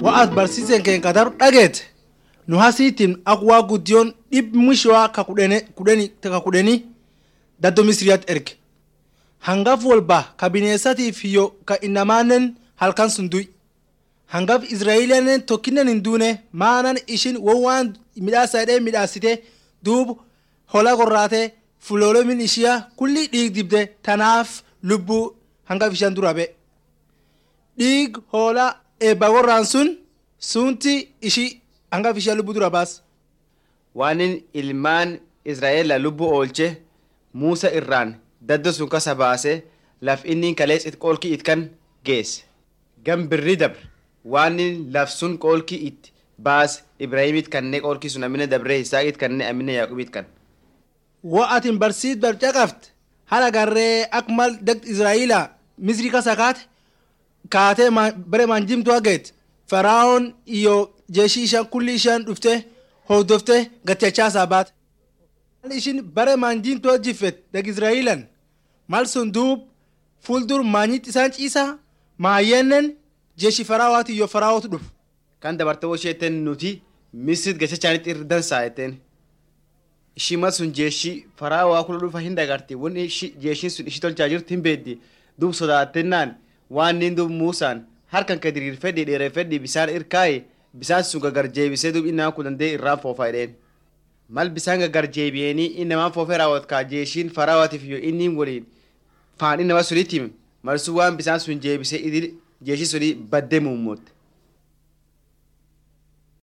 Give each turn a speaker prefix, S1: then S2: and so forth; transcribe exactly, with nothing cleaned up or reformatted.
S1: wa'at barsiisen keen qadar dhageete nu hasiitiin aqwaa guddiyoon dhib mishwaa ka kudheni ka kudheni daddo misriyaat erge hangaf walba ka bineensatiif yoo ka innamaanen halkan sunduy hangaf israa'eeliyaanen tokkinnen hin duune maanan ishin waan midhaasaadhee midhaasite duub hola gorraatee fuloolomin ishiyaa kulli dhiig dibde tanaaf lubbuu hangaf ishaan dura be dhiig hola eebba gorraan sun sunti ishii hangaf ishaa lubbuu dura baas.
S2: Waanin ilmaan Israa'eela lubbuu oolche Muusa irraan daddo sun kasa baase laf inni kalees it qoolki itkan geesse. Gam birri dabre waanin laf sun qoolki it baas Ibraahimit kanne qoolki sun amina dabre Isaaqit kanne amina Yaaqubit kan.
S1: Wa'atin barsiis barcaqaft hala garree akmal dagt Israa'eela Misri kasa kaate kaatee bare manjimtu hageet Faraa'oon iyo jeeshii ishaan kulli ishaan dhufte hordofte gattachaasaa baate. Mal ishin bare manjimtu hojjifet dag Israa'eelan mal sun duub fuuldur maanyit isaan ciisa maayennen jeeshii Faraa'ooti iyo Faraa'ootu dhufu.
S2: Kan dabarte washeetten nuti Misrit gachachaanit irdan saayetten. Ishima sun jeeshii Faraa'oo kula dhufa hin dagarti wani jeeshiin sun ishi tolchaa jirti hin beeddi duub sodaatennaan waan nin duub Muusaan harkan ka diriirfedhi dheereffedhi bisaan irkaaye bisaan sun gagar jeebisee duub innaan kun dandee irraan foofa jedheen. Mal bisaan gagar jeebiyeenii innamaan foofee raawwatkaa jeeshiin Faraa'ootiif yoo inni waliin faan innama sunitti hime mal sun waan bisaan sun jeebisee idil jeeshii suni baddee muummotte.